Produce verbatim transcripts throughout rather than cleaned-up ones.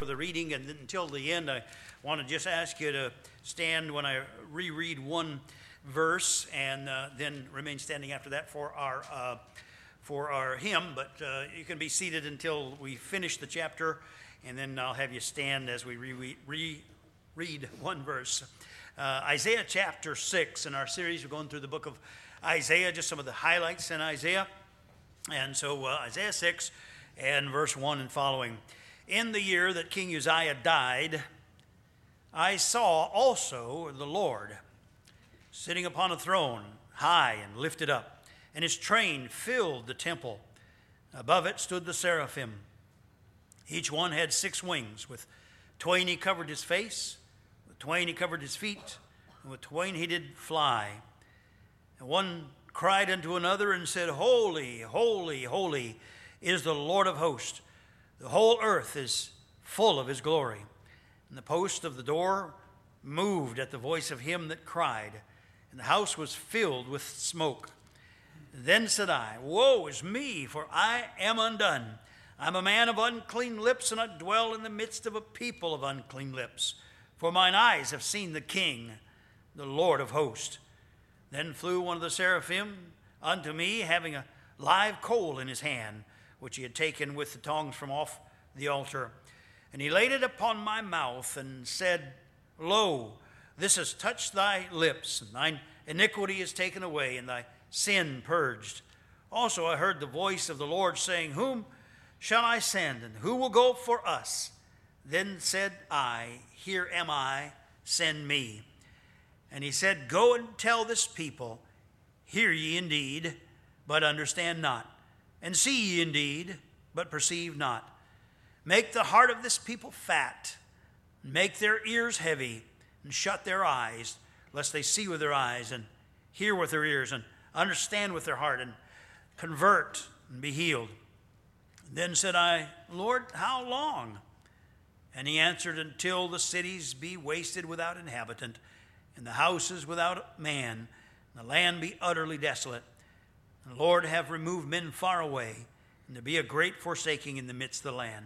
the reading, and until the end, I want to just ask you to stand when I reread one verse, and uh, then remain standing after that for our uh, for our hymn. But uh, you can be seated until we finish the chapter, and then I'll have you stand as we reread re- read one verse. Uh, Isaiah chapter six. In our series, we're going through the book of Isaiah, just some of the highlights in Isaiah. And so uh, Isaiah six and verse one and following. In the year that King Uzziah died, I saw also the Lord sitting upon a throne, high and lifted up, and his train filled the temple. Above it stood the seraphim. Each one had six wings. With twain he covered his face, with twain he covered his feet, and with twain he did fly. And one cried unto another and said, Holy, holy, holy is the Lord of hosts. The whole earth is full of his glory. And the post of the door moved at the voice of him that cried, and the house was filled with smoke. Then said I, Woe is me, for I am undone. I am a man of unclean lips, and I dwell in the midst of a people of unclean lips. For mine eyes have seen the King, the Lord of hosts. Then flew one of the seraphim unto me, having a live coal in his hand, which he had taken with the tongs from off the altar. And he laid it upon my mouth and said, Lo, this has touched thy lips, and thine iniquity is taken away, and thy sin purged. Also I heard the voice of the Lord saying, Whom shall I send, and who will go for us? Then said I, Here am I, send me. And he said, Go and tell this people, Hear ye indeed, but understand not. And see ye indeed, but perceive not. Make the heart of this people fat, and make their ears heavy, and shut their eyes, lest they see with their eyes, and hear with their ears, and understand with their heart, and convert, and be healed. Then said I, Lord, how long? And he answered, Until the cities be wasted without inhabitant, and the houses without man, and the land be utterly desolate. And the Lord have removed men far away, and there be a great forsaking in the midst of the land.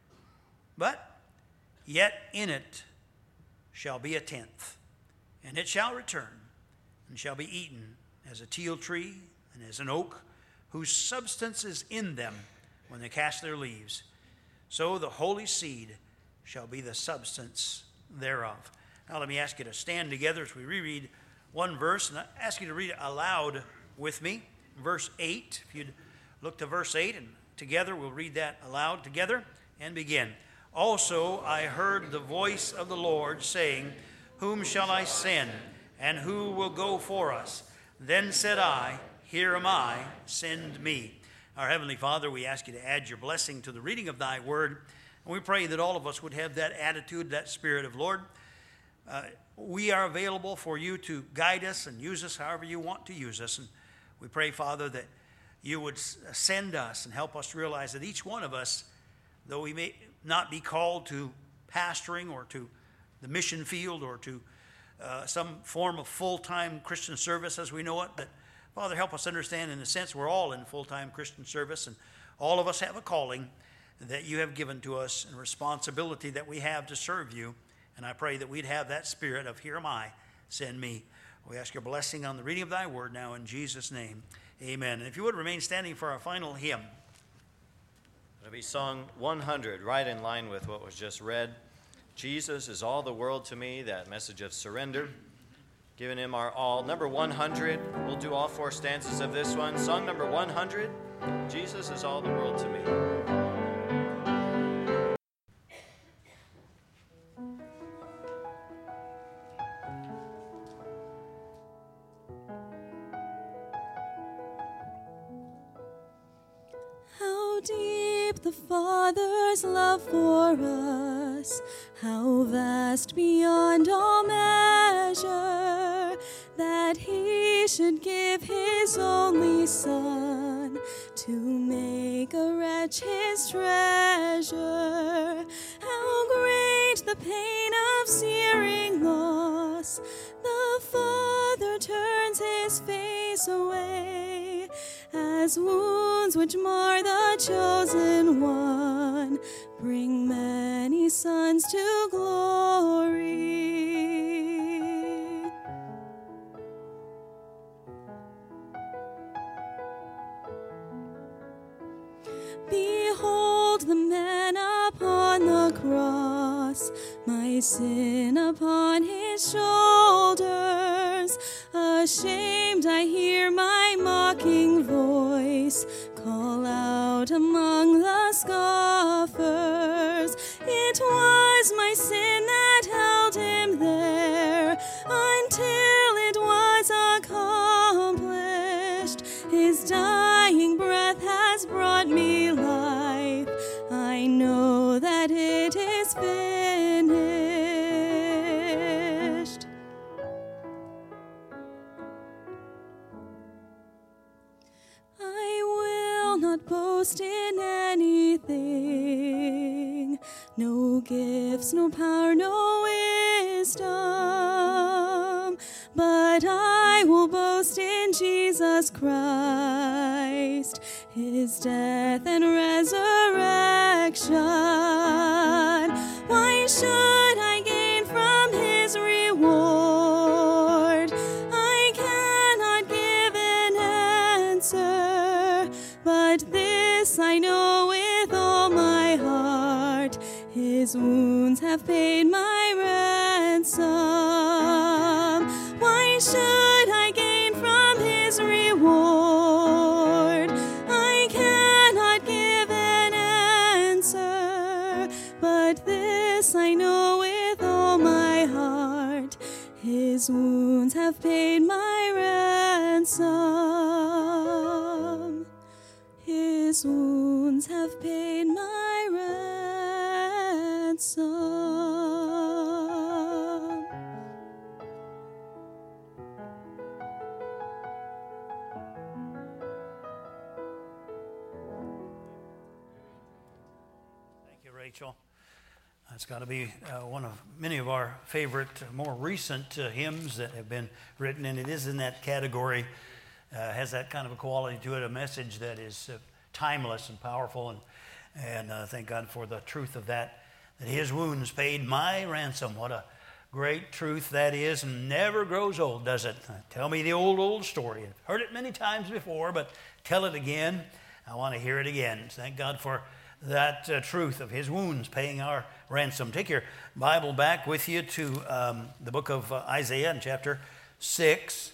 But yet in it shall be a tenth, and it shall return, and shall be eaten as a teil tree and as an oak, whose substance is in them when they cast their leaves. So the holy seed shall be the substance thereof. Now let me ask you to stand together as we reread one verse, and I ask you to read it aloud with me. Verse eight, if you'd look to verse eight, and together we'll read that aloud together and begin. Also I heard the voice of the Lord saying, Whom shall I send, and who will go for us? Then said I, Here am I, send me. Our Heavenly Father, we ask you to add your blessing to the reading of thy word, and we pray that all of us would have that attitude, that spirit of Lord. Uh, we are available for you to guide us and use us however you want to use us. And we pray, Father, that you would send us and help us to realize that each one of us, though we may not be called to pastoring or to the mission field or to uh, some form of full-time Christian service as we know it, that, Father, help us understand in a sense we're all in full-time Christian service, and all of us have a calling that you have given to us and responsibility that we have to serve you. And I pray that we'd have that spirit of, Here am I, send me. We ask your blessing on the reading of thy word now in Jesus' name. Amen. And if you would remain standing for our final hymn. It'll be song one hundred, right in line with what was just read. Jesus is all the world to me, that message of surrender. Giving him our all. Number one hundred, we'll do all four stanzas of this one. Song number one hundred, Jesus is all the world to me. The Father's love for us, how vast beyond all measure, that he should give his only Son to make a wretch his treasure. How great the pain of searing loss, the Father turns his face away, as wounds which mar the chosen one bring many sons to glory. Behold the man upon the cross, my sin upon his shoulders. Ashamed I hear my mocking voice call out among the scoffers. It was my sin that held him there until it was accomplished. His dying breath has brought me life. I know that it is finished. I will not boast in anything, no gifts, no power, no wisdom, but I will boast in Jesus Christ, his death and resurrection. Why should I gain from his reward? I cannot give an answer, but this I know with all my heart, his wounds have paid my ransom. Why should I gain from his reward? I cannot give an answer, but this I know with all my heart, his wounds have paid my ransom. His wounds have paid my ransom. Thank you, Rachel. That's got to be uh, one of many of our favorite, uh, more recent uh, hymns that have been written, and it is in that category. Uh, has that kind of a quality to it, a message that is uh, timeless and powerful, and and uh, thank God for the truth of that. That His wounds paid my ransom. What a great truth that is, and never grows old, does it? Tell me the old, old story. I've heard it many times before, but tell it again. I want to hear it again. Thank God for that uh, truth of His wounds paying our ransom. Take your Bible back with you to um, the book of uh, Isaiah in chapter six.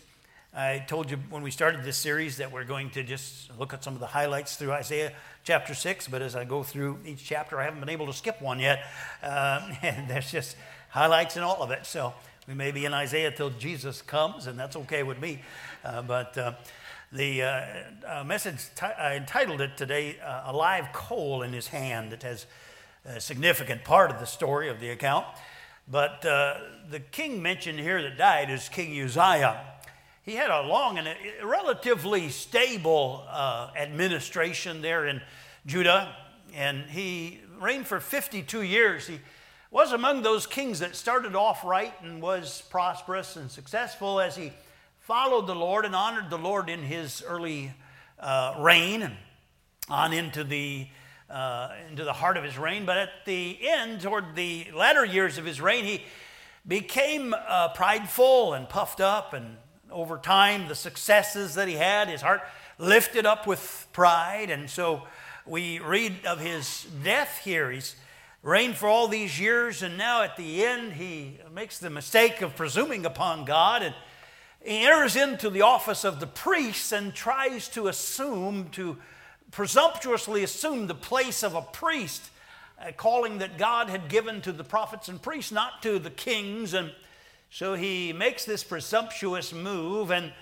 I told you when we started this series that we're going to just look at some of the highlights through Isaiah chapter six, but as I go through each chapter, I haven't been able to skip one yet. Um, and there's just highlights in all of it. So we may be in Isaiah till Jesus comes, and that's okay with me. Uh, but uh, the uh, uh, message, t- I entitled it today, uh, A Live Coal in His Hand. It has a significant part of the story of the account. But uh, the king mentioned here that died is King Uzziah. He had a long and a relatively stable uh, administration there in Judah, and he reigned for fifty-two years. He was among those kings that started off right and was prosperous and successful as he followed the Lord and honored the Lord in his early uh, reign and on into the uh, into the heart of his reign. But at the end, toward the latter years of his reign, he became uh, prideful and puffed up, and over time, the successes that he had, his heart lifted up with pride. And so we read of his death here. He's reigned for all these years, and now at the end, he makes the mistake of presuming upon God, and he enters into the office of the priest and tries to assume, to presumptuously assume the place of a priest, a calling that God had given to the prophets and priests, not to the kings. And so he makes this presumptuous move, and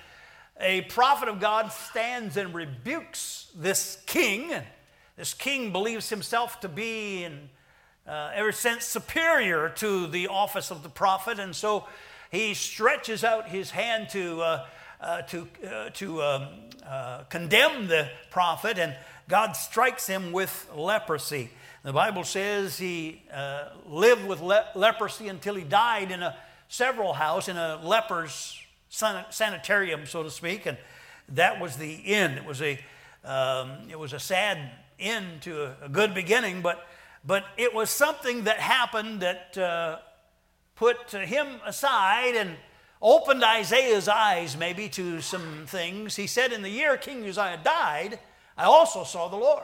a prophet of God stands and rebukes this king. This king believes himself to be, in uh, every sense, superior to the office of the prophet, and so he stretches out his hand to uh, uh, to uh, to um, uh, condemn the prophet, and God strikes him with leprosy. The Bible says he uh, lived with le- leprosy until he died in a several house in a leper's san- sanitarium, so to speak, and that was the end. It was a um, it was a sad end to a, a good beginning, but but it was something that happened that uh, put him aside and opened Isaiah's eyes maybe to some things. He said, in the year King Uzziah died, I also saw the Lord.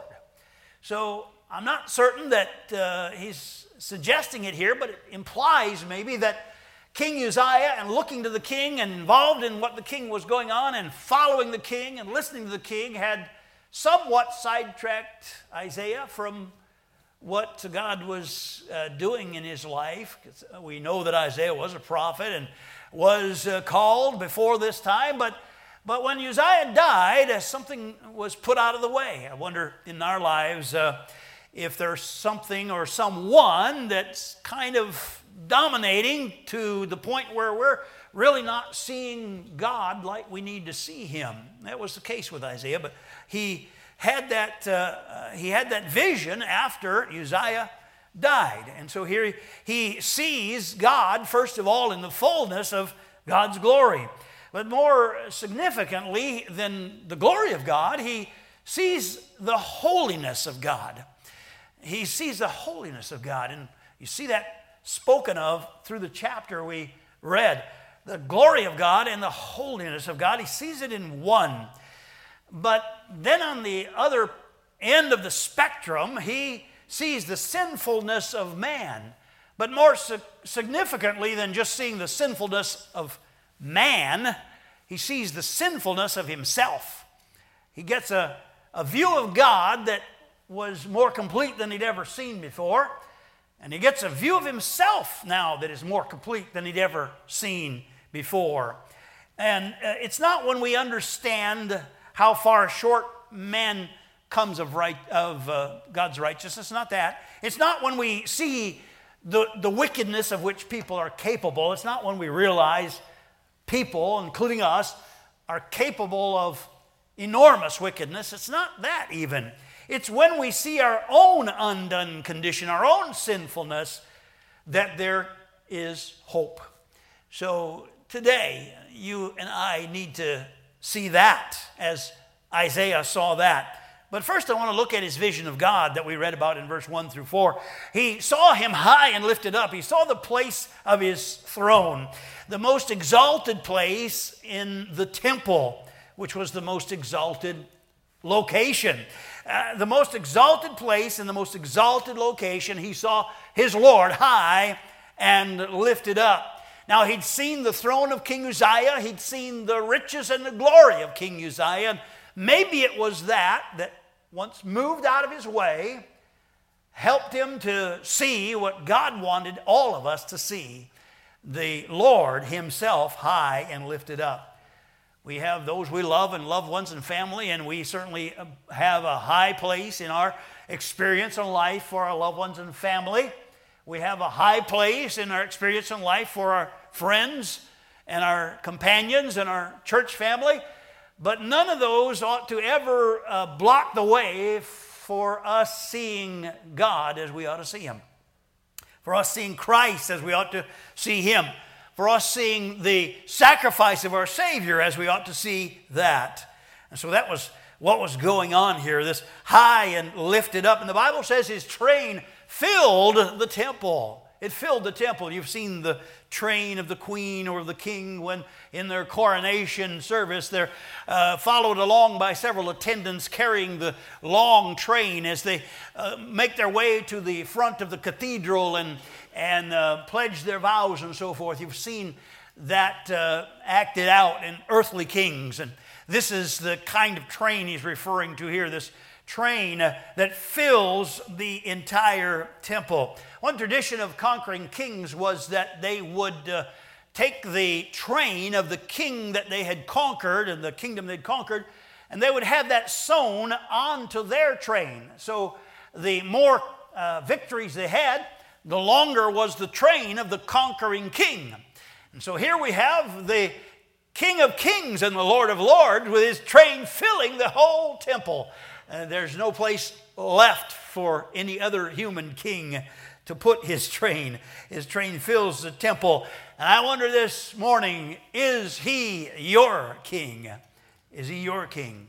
So I'm not certain that uh, he's suggesting it here, but it implies maybe that King Uzziah, and looking to the king and involved in what the king was going on and following the king and listening to the king, had somewhat sidetracked Isaiah from what God was uh, doing in his life. We know that Isaiah was a prophet and was uh, called before this time, but, but when Uzziah died, uh, something was put out of the way. I wonder in our lives uh, if there's something or someone that's kind of dominating to the point where we're really not seeing God like we need to see him. That was the case with Isaiah, but he had that uh, he had that vision after Uzziah died. And so here he, he sees God, first of all, in the fullness of God's glory. But more significantly than the glory of God, he sees the holiness of God. He sees the holiness of God. And you see that spoken of through the chapter we read. The glory of God and the holiness of God. He sees it in one. But then on the other end of the spectrum, he sees the sinfulness of man. But more significantly than just seeing the sinfulness of man, he sees the sinfulness of himself. He gets a, a view of God that was more complete than he'd ever seen before. And he gets a view of himself now that is more complete than he'd ever seen before. And uh, it's not when we understand how far short man comes of, right, of uh, God's righteousness, not that. It's not when we see the, the wickedness of which people are capable. It's not when we realize people, including us, are capable of enormous wickedness. It's not that even. It's when we see our own undone condition, our own sinfulness, that there is hope. So today, you and I need to see that as Isaiah saw that. But first I want to look at his vision of God that we read about in verse one through four. He saw him high and lifted up. He saw the place of his throne, the most exalted place in the temple, which was the most exalted location. Uh, the most exalted place in the most exalted location, he saw his Lord high and lifted up. Now, he'd seen the throne of King Uzziah. He'd seen the riches and the glory of King Uzziah. And maybe it was that that once moved out of his way, helped him to see what God wanted all of us to see, the Lord himself high and lifted up. We have those we love and loved ones and family, and we certainly have a high place in our experience in life for our loved ones and family. We have a high place in our experience in life for our friends and our companions and our church family. But none of those ought to ever uh, block the way for us seeing God as we ought to see him. For us seeing Christ as we ought to see him. For us seeing the sacrifice of our Savior as we ought to see that. And so that was what was going on here, this high and lifted up. And the Bible says his train filled the temple. It filled the temple. You've seen the train of the queen or the king when in their coronation service they're uh, followed along by several attendants carrying the long train as they uh, make their way to the front of the cathedral and and uh, pledge their vows and so forth. You've seen that uh, acted out in Earthly Kings. And this is the kind of train he's referring to here, this train uh, that fills the entire temple. One tradition of conquering kings was that they would uh, take the train of the king that they had conquered and the kingdom they'd conquered, and they would have that sewn onto their train. So the more uh, victories they had, the longer was the train of the conquering king. And so here we have the King of Kings and the Lord of Lords with his train filling the whole temple. Uh, there's no place left for any other human king to put his train. His train fills the temple. And I wonder this morning, is he your king? Is he your king?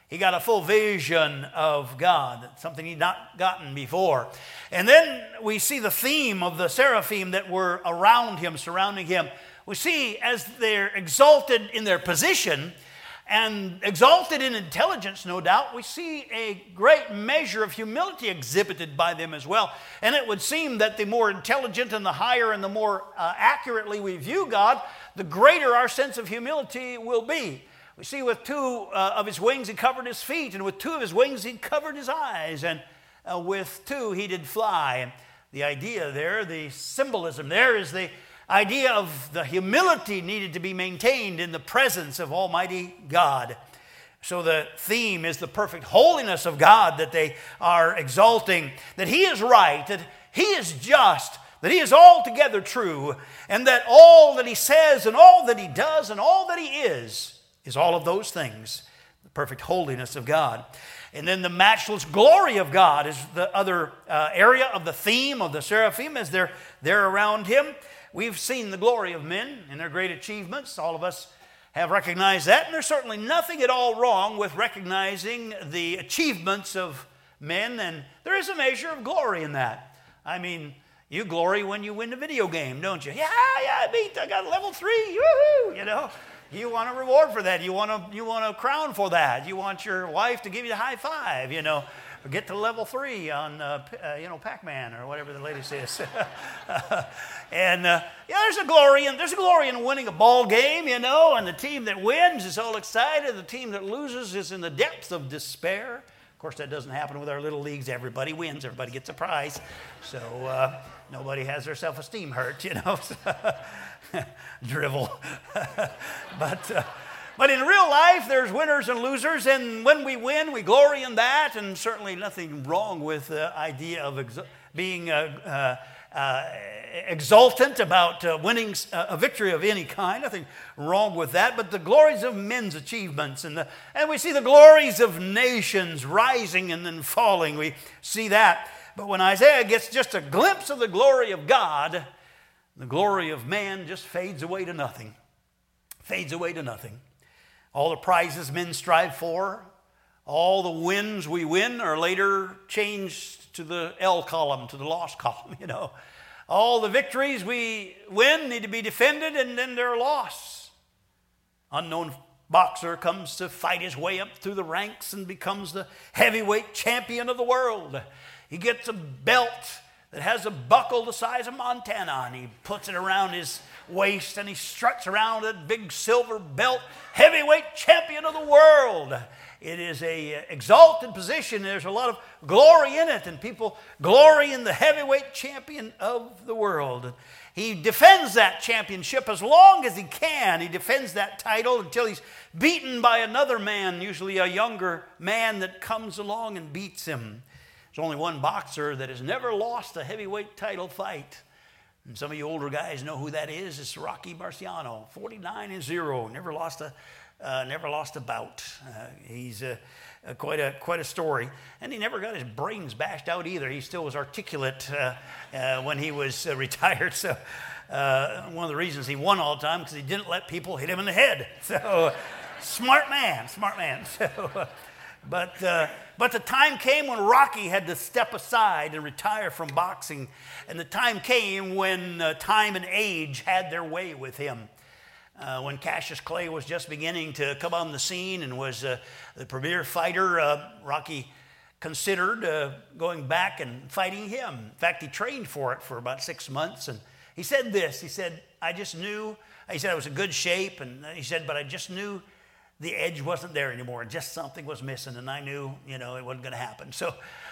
He got a full vision of God, something he'd not gotten before. And then we see the theme of the seraphim that were around him, surrounding him. We see as they're exalted in their position and exalted in intelligence, no doubt, we see a great measure of humility exhibited by them as well. And it would seem that the more intelligent and the higher and the more uh, accurately we view God, the greater our sense of humility will be. We see with two uh, of his wings he covered his feet, and with two of his wings he covered his eyes, and uh, with two he did fly. And the idea there, the symbolism there is the idea of the humility needed to be maintained in the presence of Almighty God. So the theme is the perfect holiness of God that they are exalting, that he is right, that he is just, that he is altogether true, and that all that he says and all that he does and all that he is is all of those things, the perfect holiness of God. And then the matchless glory of God is the other uh, area of the theme of the seraphim as they're, they're around him. We've seen the glory of men and their great achievements. All of us have recognized that, and there's certainly nothing at all wrong with recognizing the achievements of men, and there is a measure of glory in that. I mean, you glory when you win a video game, don't you? Yeah, yeah, I beat, I got level three, woohoo, you know. You want a reward for that. You want a, you want a crown for that. You want your wife to give you a high five, you know. Or get to level three on, uh, uh, you know, Pac-Man or whatever the lady says. and, uh, yeah, there's a glory in, there's a glory in winning a ball game, you know, and the team that wins is all excited. The team that loses is in the depths of despair. Of course, that doesn't happen with our little leagues. Everybody wins. Everybody gets a prize. So uh, nobody has their self-esteem hurt, you know. Drivel. but uh, but in real life, there's winners and losers, and when we win, we glory in that, and certainly nothing wrong with the idea of ex- being uh, uh, uh, exultant about uh, winning a victory of any kind. Nothing wrong with that, but the glories of men's achievements, and, the, and we see the glories of nations rising and then falling. We see that. But when Isaiah gets just a glimpse of the glory of God, the glory of man just fades away to nothing. Fades away to nothing. All the prizes men strive for, all the wins we win are later changed to the L column, to the loss column, you know. All the victories we win need to be defended, and then they're lost. Unknown boxer comes to fight his way up through the ranks and becomes the heavyweight champion of the world. He gets a belt that has a buckle the size of Montana, and he puts it around his waist, and he struts around a big silver belt, heavyweight champion of the world. It is a exalted position. There's a lot of glory in it, and people glory in the heavyweight champion of the world. He defends that championship as long as he can. He defends that title until he's beaten by another man, usually a younger man that comes along and beats him. There's only one boxer that has never lost a heavyweight title fight. And some of you older guys know who that is. It's Rocky Marciano, forty-nine and zero. Never lost a, uh, never lost a bout. Uh, he's uh, uh, quite a quite a story. And he never got his brains bashed out either. He still was articulate uh, uh, when he was uh, retired. So uh, one of the reasons he won all the time because he didn't let people hit him in the head. So smart man, smart man. So. Uh, But uh, but the time came when Rocky had to step aside and retire from boxing. And the time came when uh, time and age had their way with him. Uh, when Cassius Clay was just beginning to come on the scene and was uh, the premier fighter, uh, Rocky considered uh, going back and fighting him. In fact, he trained for it for about six months. And he said this, he said, I just knew, he said I was in good shape. And he said, but I just knew the edge wasn't there anymore. Just something was missing, and I knew, you know, it wasn't going to happen. So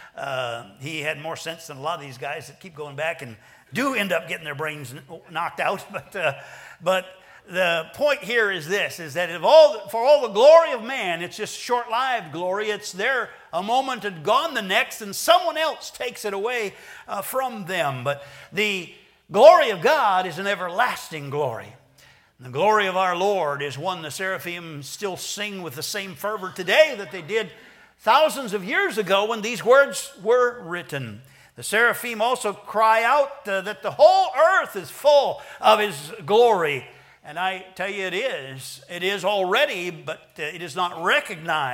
uh, he had more sense than a lot of these guys that keep going back and do end up getting their brains knocked out. But uh, but the point here is this: is that if all for all the glory of man, it's just short-lived glory. It's there a moment and gone the next, and someone else takes it away uh, from them. But the glory of God is an everlasting glory. The glory of our Lord is one the seraphim still sing with the same fervor today that they did thousands of years ago when these words were written. The seraphim also cry out uh, that the whole earth is full of His glory. And I tell you it is. It is already, but uh, it is not recognized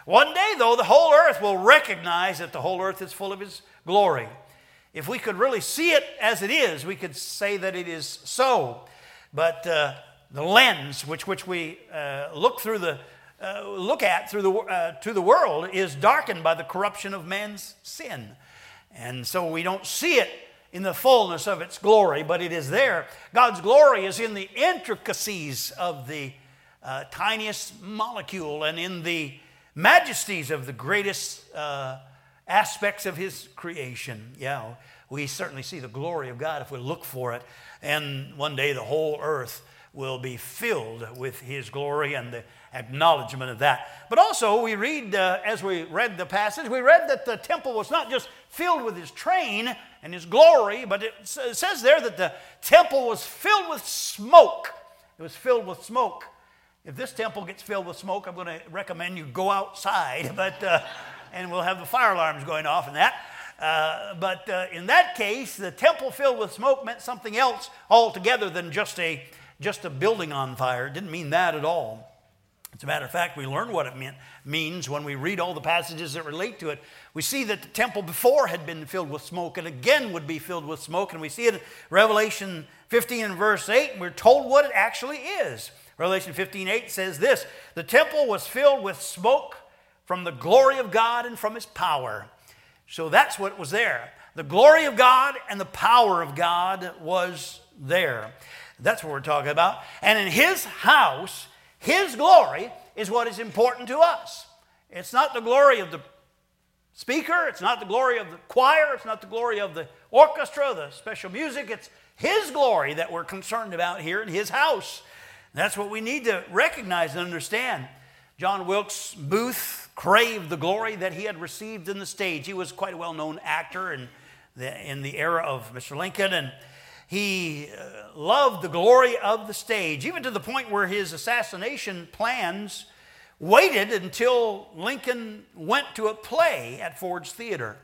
One day, though, the whole earth will recognize that the whole earth is full of his glory. If we could really see it as it is, we could say that it is so. But uh, the lens which which we uh, look through the uh, look at through the uh, to the world is darkened by the corruption of man's sin, and so we don't see it in the fullness of its glory. But it is there. God's glory is in the intricacies of the uh, tiniest molecule and in the majesties of the greatest uh, aspects of his creation. Yeah, we certainly see the glory of God if we look for it. And one day the whole earth will be filled with his glory and the acknowledgement of that. But also we read, uh, as we read the passage, we read that the temple was not just filled with his train and his glory, but it says there that the temple was filled with smoke. It was filled with smoke. If this temple gets filled with smoke, I'm going to recommend you go outside, but uh, and we'll have the fire alarms going off and that. Uh, but uh, in that case, the temple filled with smoke meant something else altogether than just a just a building on fire. It didn't mean that at all. As a matter of fact, we learn what it meant, means when we read all the passages that relate to it. We see that the temple before had been filled with smoke and again would be filled with smoke. And we see it in Revelation fifteen and verse eight, and we're told what it actually is. Revelation fifteen eight says this: the temple was filled with smoke from the glory of God and from his power. So that's what was there. The glory of God and the power of God was there. That's what we're talking about. And in his house, his glory is what is important to us. It's not the glory of the speaker. It's not the glory of the choir. It's not the glory of the orchestra, the special music. It's his glory that we're concerned about here in his house. That's what we need to recognize and understand. John Wilkes Booth craved the glory that he had received in the stage. He was quite a well-known actor in the, in the era of Mister Lincoln, and he uh, loved the glory of the stage, even to the point where his assassination plans waited until Lincoln went to a play at Ford's Theater.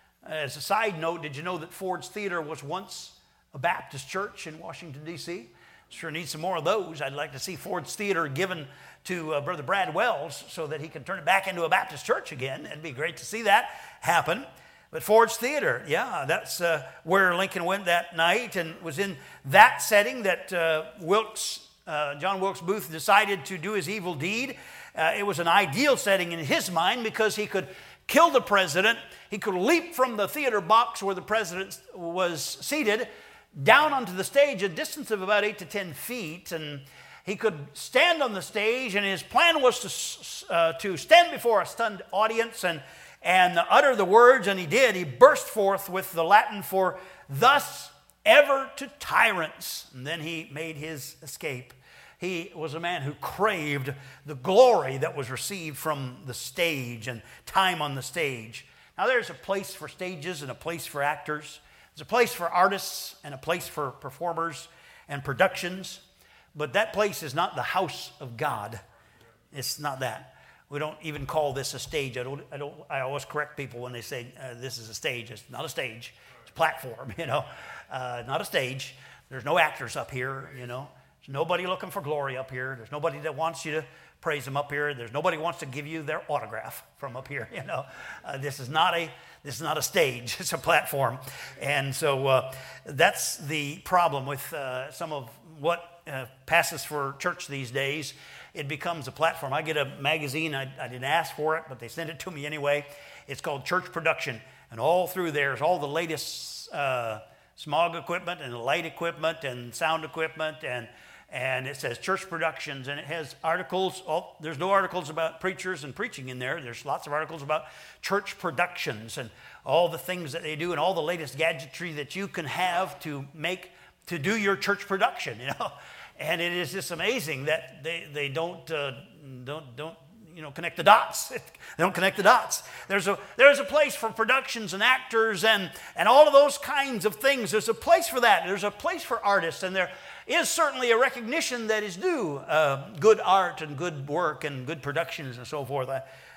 As a side note, did you know that Ford's Theater was once a Baptist church in Washington, D C? Sure need some more of those. I'd like to see Ford's Theater given to uh, Brother Brad Wells so that he can turn it back into a Baptist church again. It'd be great to see that happen. But Ford's Theater, yeah, that's uh, where Lincoln went that night, and was in that setting that uh, Wilkes, uh, John Wilkes Booth decided to do his evil deed. Uh, it was an ideal setting in his mind because he could kill the president. He could leap from the theater box where the president was seated down onto the stage a distance of about eight to ten feet, and he could stand on the stage, and his plan was to, uh, to stand before a stunned audience and, and utter the words, and he did. He burst forth with the Latin for "thus ever to tyrants," and then he made his escape. He was a man who craved the glory that was received from the stage and time on the stage. Now there's a place for stages and a place for actors. There's a place for artists and a place for performers and productions, but that place is not the house of God. It's not that. We don't even call this a stage. I don't. I don't. I always correct people when they say uh, this is a stage. It's not a stage. It's a platform. You know, uh, not a stage. There's no actors up here. You know, there's nobody looking for glory up here. There's nobody that wants you to praise them up here. There's nobody who wants to give you their autograph from up here. You know, uh, this is not a. This is not a stage, it's a platform. And so uh, that's the problem with uh, some of what uh, passes for church these days. It becomes a platform. I get a magazine, I, I didn't ask for it, but they sent it to me anyway. It's called Church Production. And all through there is all the latest uh, smog equipment and light equipment and sound equipment, and and it says Church Productions, and it has articles. Oh, there's no articles about preachers and preaching in there. There's lots of articles about church productions and all the things that they do and all the latest gadgetry that you can have to make, to do your church production, you know. And it is just amazing that they, they don't, uh, don't, don't, you know, connect the dots. They don't connect the dots. There's a, there's a place for productions and actors and, and all of those kinds of things. There's a place for that. There's a place for artists, and there is certainly a recognition that is due uh, good art and good work and good productions and so forth. I,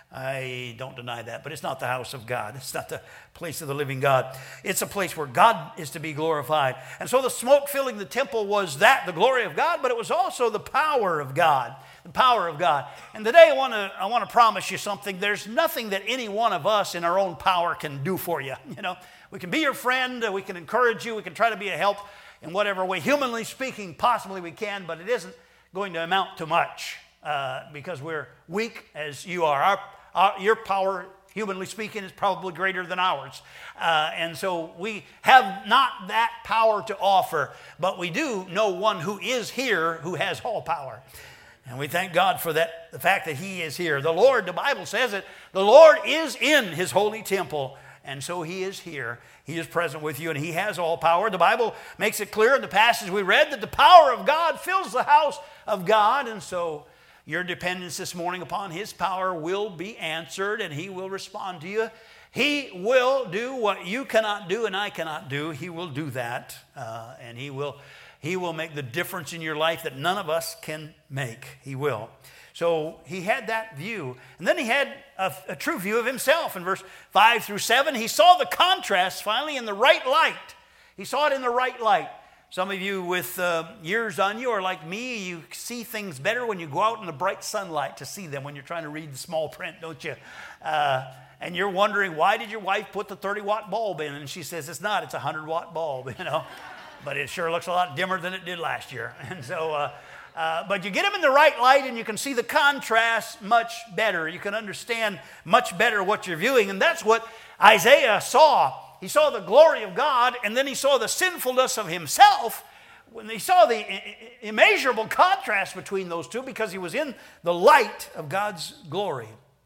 I don't deny that, but it's not the house of God. It's not the place of the living God. It's a place where God is to be glorified. And so the smoke filling the temple was that, the glory of God, but it was also the power of God. The power of God. And today I want to I want to promise you something. There's nothing that any one of us in our own power can do for you. You know, we can be your friend, we can encourage you, we can try to be a help in whatever way, humanly speaking, possibly we can, but it isn't going to amount to much uh, because we're weak as you are. Our Uh, your power, humanly speaking, is probably greater than ours. Uh, and so we have not that power to offer, but we do know one who is here who has all power. And we thank God for that, the fact that he is here. The Lord, the Bible says it, the Lord is in his holy temple, and so he is here. He is present with you, and he has all power. The Bible makes it clear in the passage we read that the power of God fills the house of God, and so your dependence this morning upon his power will be answered, and he will respond to you. He will do what you cannot do and I cannot do. He will do that, uh, and he will, he will make the difference in your life that none of us can make. He will. So he had that view. And then he had a, a true view of himself. In verse five through seven, he saw the contrast finally in the right light. He saw it in the right light. Some of you with uh, years on you are like me. You see things better when you go out in the bright sunlight to see them when you're trying to read the small print, don't you? Uh, and you're wondering, why did your wife put the thirty watt bulb in? And she says, it's not, it's a one hundred watt bulb, you know. But it sure looks a lot dimmer than it did last year. And so, uh, uh, but you get them in the right light and you can see the contrast much better. You can understand much better what you're viewing. And that's what Isaiah saw. He saw the glory of God, and then he saw the sinfulness of himself. When he saw the immeasurable contrast between those two, because he was in the light of God's glory.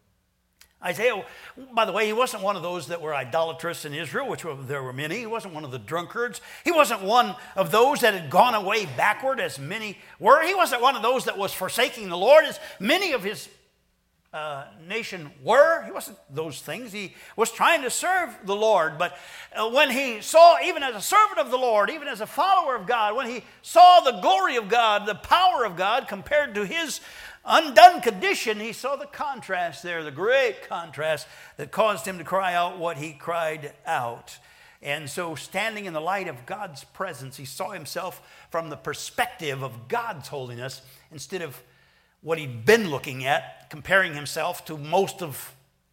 Isaiah, by the way, he wasn't one of those that were idolatrous in Israel, which were, there were many. He wasn't one of the drunkards. He wasn't one of those that had gone away backward, as many were. He wasn't one of those that was forsaking the Lord, as many of his Uh, nation were. He wasn't those things. He was trying to serve the Lord. But uh, when he saw, even as a servant of the Lord, even as a follower of God, when he saw the glory of God, the power of God compared to his undone condition, he saw the contrast there, the great contrast that caused him to cry out what he cried out. And so standing in the light of God's presence, he saw himself from the perspective of God's holiness instead of what he'd been looking at, comparing himself to most of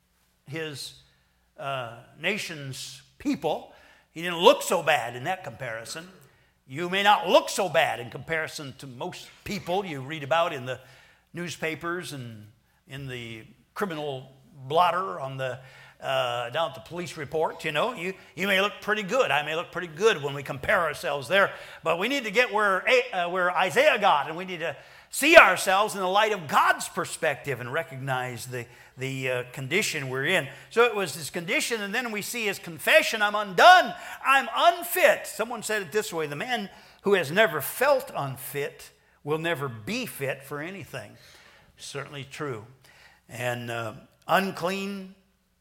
his uh, nation's people. He didn't look so bad in that comparison. You may not look so bad in comparison to most people you read about in the newspapers and in the criminal blotter on the uh, down at the police report. You know, you, you may look pretty good. I may look pretty good when we compare ourselves there. But we need to get where, uh, where Isaiah got, and we need to see ourselves in the light of God's perspective and recognize the, the uh, condition we're in. So it was his condition, and then we see his confession, I'm undone, I'm unfit. Someone said it this way, the man who has never felt unfit will never be fit for anything. Certainly true. And uh, unclean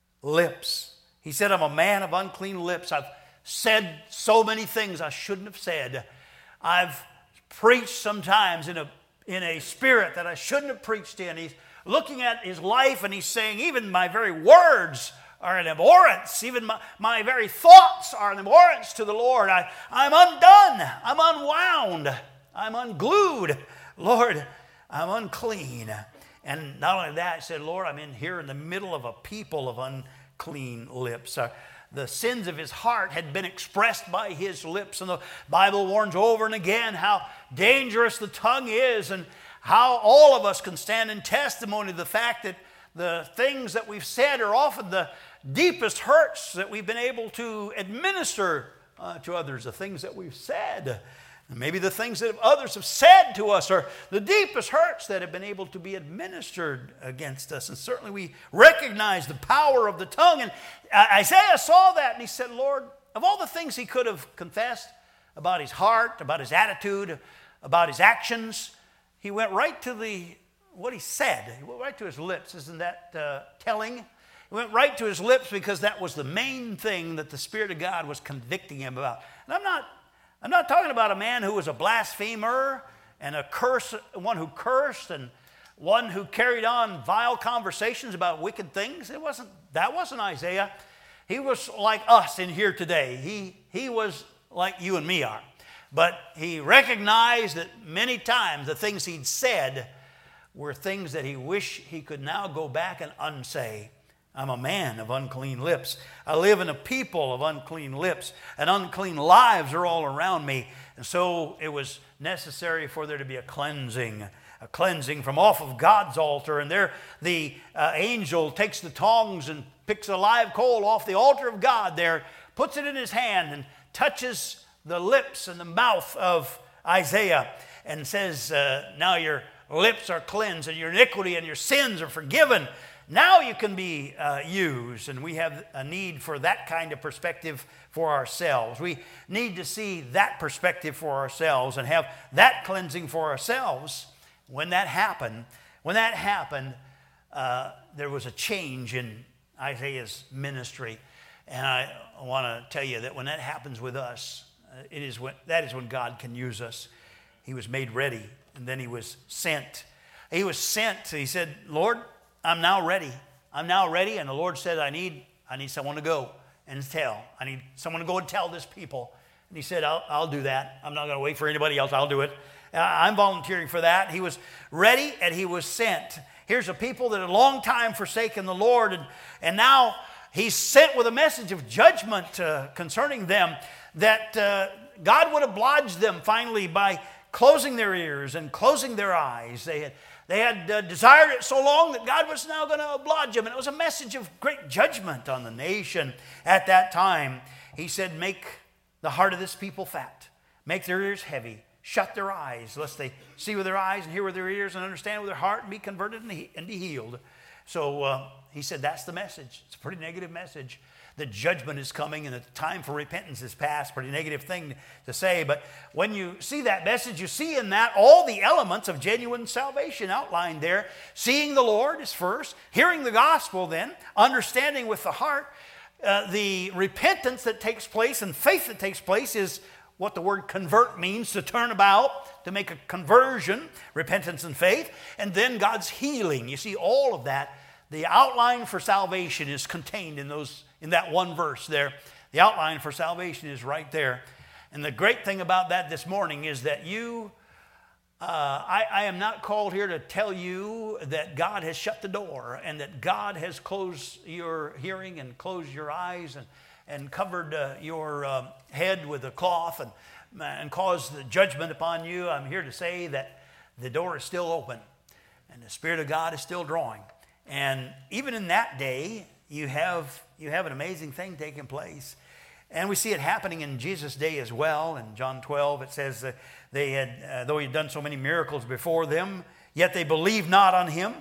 lips. He said, I'm a man of unclean lips. I've said so many things I shouldn't have said. I've preached sometimes in a in a spirit that I shouldn't have preached in. He's looking at his life and he's saying, even my very words are an abhorrence. Even my, my very thoughts are an abhorrence to the Lord. I, I'm undone. I'm unwound. I'm unglued. Lord, I'm unclean. And not only that, he said, Lord, I'm in here in the middle of a people of unclean lips. Uh, The sins of his heart had been expressed by his lips. And the Bible warns over and again how dangerous the tongue is and how all of us can stand in testimony to the fact that the things that we've said are often the deepest hurts that we've been able to administer uh, to others, the things that we've said. And maybe the things that others have said to us are the deepest hurts that have been able to be administered against us. And certainly we recognize the power of the tongue. And Isaiah saw that and he said, Lord, of all the things he could have confessed about his heart, about his attitude, about his actions, he went right to the what he said. He went right to his lips. Isn't that uh, telling? He went right to his lips because that was the main thing that the Spirit of God was convicting him about. And I'm not I'm not talking about a man who was a blasphemer and a curse, one who cursed and one who carried on vile conversations about wicked things. It wasn't, that wasn't Isaiah. He was like us in here today. He, he was like you and me are. But he recognized that many times the things he'd said were things that he wished he could now go back and unsay. I'm a man of unclean lips. I live in a people of unclean lips, and unclean lives are all around me. And so it was necessary for there to be a cleansing, a cleansing from off of God's altar. And there the uh, angel takes the tongs and picks a live coal off the altar of God there, puts it in his hand and touches the lips and the mouth of Isaiah and says, uh, now your lips are cleansed and your iniquity and your sins are forgiven. Now you can be uh, used, and we have a need for that kind of perspective for ourselves. We need to see that perspective for ourselves and have that cleansing for ourselves. When that happened, when that happened, uh, there was a change in Isaiah's ministry. And I want to tell you that when that happens with us, uh, it is when, that is when God can use us. He was made ready, and then he was sent. He was sent. He said, Lord, I'm now ready. I'm now ready. And the Lord said, I need, I need someone to go and tell. I need someone to go and tell this people. And he said, I'll, I'll do that. I'm not going to wait for anybody else. I'll do it. Uh, I'm volunteering for that. He was ready and he was sent. Here's a people that had a long time forsaken the Lord, and, and now he's sent with a message of judgment uh, concerning them, that uh, God would oblige them finally by closing their ears and closing their eyes. They had, they had uh, desired it so long that God was now going to oblige them. And it was a message of great judgment on the nation at that time. He said, make the heart of this people fat. Make their ears heavy. Shut their eyes, lest they see with their eyes and hear with their ears and understand with their heart and be converted and, he, and be healed. So uh, he said that's the message. It's a pretty negative message. The judgment is coming and the time for repentance is past. Pretty negative thing to say. But when you see that message, you see in that all the elements of genuine salvation outlined there. Seeing the Lord is first. Hearing the gospel then. Understanding with the heart. Uh, the repentance that takes place and faith that takes place is what the word convert means, to turn about, to make a conversion, repentance and faith, and then God's healing. You see all of that. The outline for salvation is contained in those in that one verse there. The outline for salvation is right there. And the great thing about that this morning is that you, uh, I, I am not called here to tell you that God has shut the door and that God has closed your hearing and closed your eyes and and covered uh, your uh, head with a cloth and, and caused the judgment upon you. I'm here to say that the door is still open and the Spirit of God is still drawing. And even in that day, you have, you have an amazing thing taking place. And we see it happening in Jesus' day as well. In John twelve, it says that they had, uh, though he had done so many miracles before them, yet they believed not on him,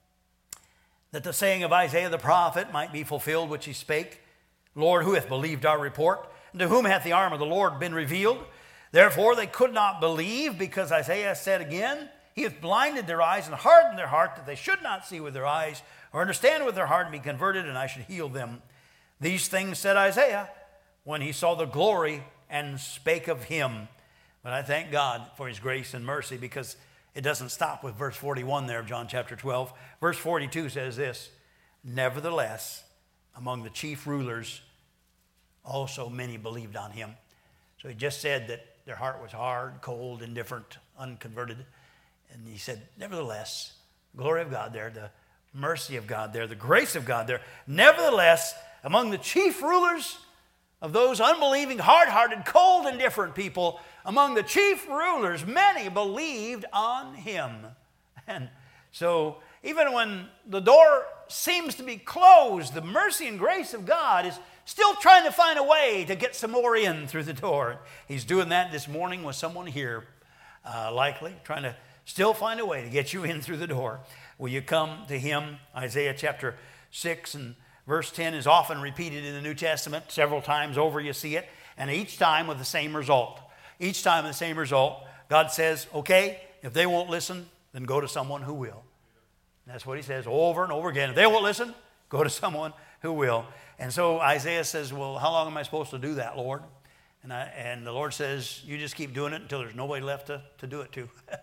that the saying of Isaiah the prophet might be fulfilled, which he spake, Lord, who hath believed our report? And to whom hath the arm of the Lord been revealed? Therefore they could not believe, because Isaiah said again, he hath blinded their eyes and hardened their heart, that they should not see with their eyes, or understand with their heart, and be converted, and I should heal them. These things said Isaiah when he saw the glory and spake of him. But I thank God for his grace and mercy, because it doesn't stop with verse forty-one there of John chapter twelve. Verse forty-two says this, nevertheless, among the chief rulers, also many believed on him. So he just said that their heart was hard, cold, indifferent, unconverted. And he said, nevertheless, glory of God there, the mercy of God there, the grace of God there. Nevertheless, among the chief rulers of those unbelieving, hard-hearted, cold, indifferent people, among the chief rulers, many believed on him. And so even when the door seems to be closed, the mercy and grace of God is still trying to find a way to get some more in through the door. He's doing that this morning with someone here, uh, likely, trying to still find a way to get you in through the door. Will you come to him? Isaiah chapter six and verse ten is often repeated in the New Testament. Several times over you see it, and each time with the same result. Each time with the same result. God says, okay, if they won't listen, then go to someone who will. That's what he says over and over again. If they won't listen, go to someone who will. And so Isaiah says, well, how long am I supposed to do that, Lord? And, I, and the Lord says, you just keep doing it until there's nobody left to, to do it to.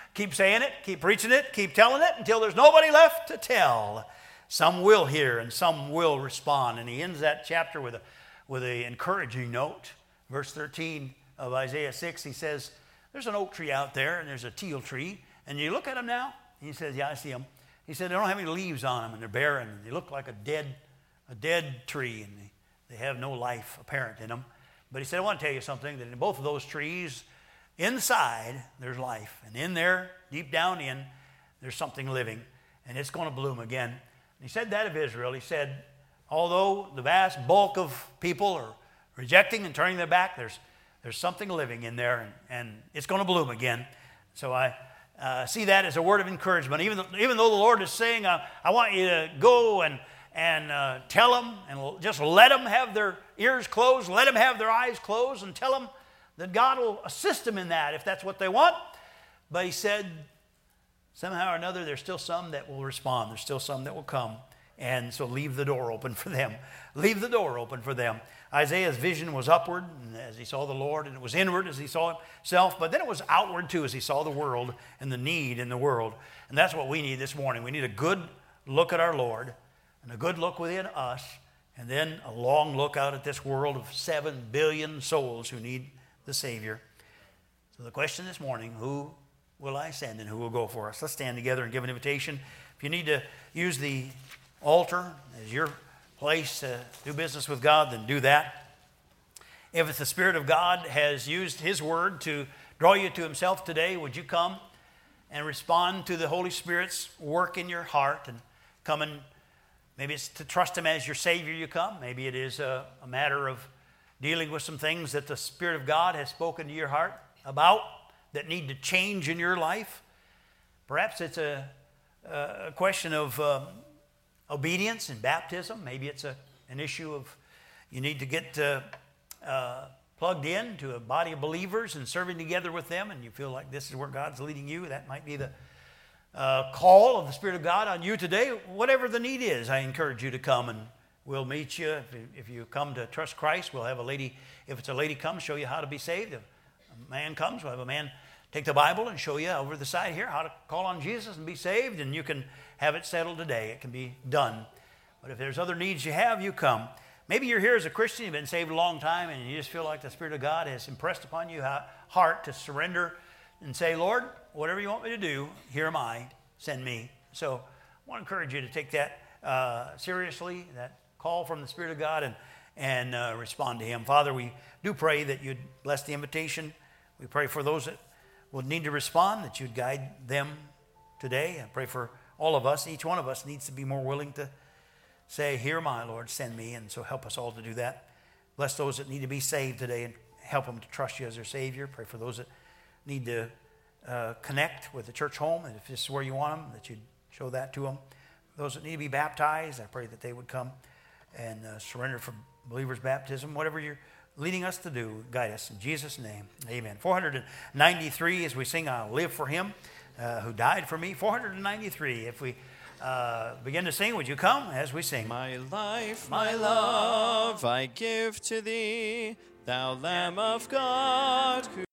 Keep saying it, keep preaching it, keep telling it until there's nobody left to tell. Some will hear and some will respond. And he ends that chapter with a with an encouraging note. Verse thirteen of Isaiah six, he says, there's an oak tree out there and there's a teal tree. And you look at them now, he says, yeah, I see them. He said, they don't have any leaves on them and they're barren. And they look like a dead, a dead tree and they, they have no life apparent in them. But he said, I want to tell you something, that in both of those trees, inside, there's life. And in there, deep down in, there's something living. And it's going to bloom again. And he said that of Israel. He said, although the vast bulk of people are rejecting and turning their back, there's, there's something living in there, and, and it's going to bloom again. So I uh, see that as a word of encouragement. Even though, even though the Lord is saying, uh, I want you to go and, and uh, tell them, and just let them have their ears closed, let them have their eyes closed, and tell them that God will assist them in that if that's what they want. But he said, somehow or another, there's still some that will respond. There's still some that will come. And so leave the door open for them. Leave the door open for them. Isaiah's vision was upward as he saw the Lord, and it was inward as he saw himself, but then it was outward too as he saw the world and the need in the world. And that's what we need this morning. We need a good look at our Lord and a good look within us, and then a long look out at this world of seven billion souls who need the Savior. So the question this morning, who will I send and who will go for us? Let's stand together and give an invitation. If you need to use the altar as your place to do business with God, then do that. If it's the Spirit of God has used His Word to draw you to Himself today, would you come and respond to the Holy Spirit's work in your heart and come and maybe it's to trust Him as your Savior you come. Maybe it is a, a matter of dealing with some things that the Spirit of God has spoken to your heart about that need to change in your life. Perhaps it's a, a question of um, obedience and baptism. Maybe it's a, an issue of you need to get uh, uh, plugged in to a body of believers and serving together with them, and you feel like this is where God's leading you. That might be the uh, call of the Spirit of God on you today. Whatever the need is, I encourage you to come, and we'll meet you. If, if you come to trust Christ, we'll have a lady, if it's a lady, come show you how to be saved. If a man comes, we'll have a man take the Bible and show you over the side here how to call on Jesus and be saved, and you can have it settled today. It can be done. But if there's other needs you have, you come. Maybe you're here as a Christian, you've been saved a long time, and you just feel like the Spirit of God has impressed upon you a heart to surrender and say, Lord, whatever you want me to do, here am I, send me. So I want to encourage you to take that uh, seriously, that call from the Spirit of God, and, and uh, respond to Him. Father, we do pray that you'd bless the invitation. We pray for those that would need to respond, that you'd guide them today. I pray for all of us. Each one of us needs to be more willing to say, here am I, Lord, send me. And so help us all to do that. Bless those that need to be saved today and help them to trust you as their Savior. Pray for those that need to uh, connect with the church home, and if this is where you want them, that you'd show that to them. Those that need to be baptized, I pray that they would come and uh, surrender for believers' baptism. Whatever you're leading us to do, guide us. In Jesus' name, amen. four hundred ninety-three, as we sing, I'll live for Him uh, who died for me. four hundred ninety-three, if we uh, begin to sing, would you come as we sing? My life, my love, I give to Thee, Thou Lamb of God, who